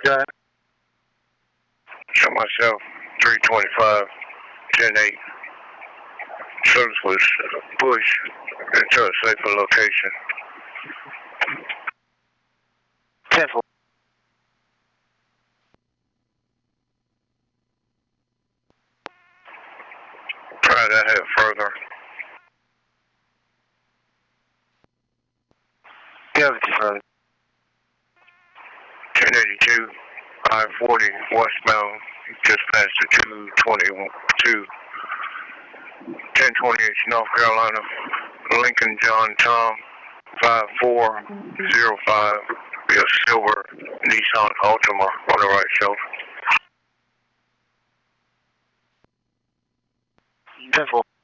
Go ahead. Show myself 325, 10-8. Service was push into a safer location. 10-4. Try that head further. Go with you further. 1082, I-40 westbound, just past the 222. 1028 North Carolina, Lincoln John Tom, 5405, be a silver Nissan Altima on the right shoulder. 10-4.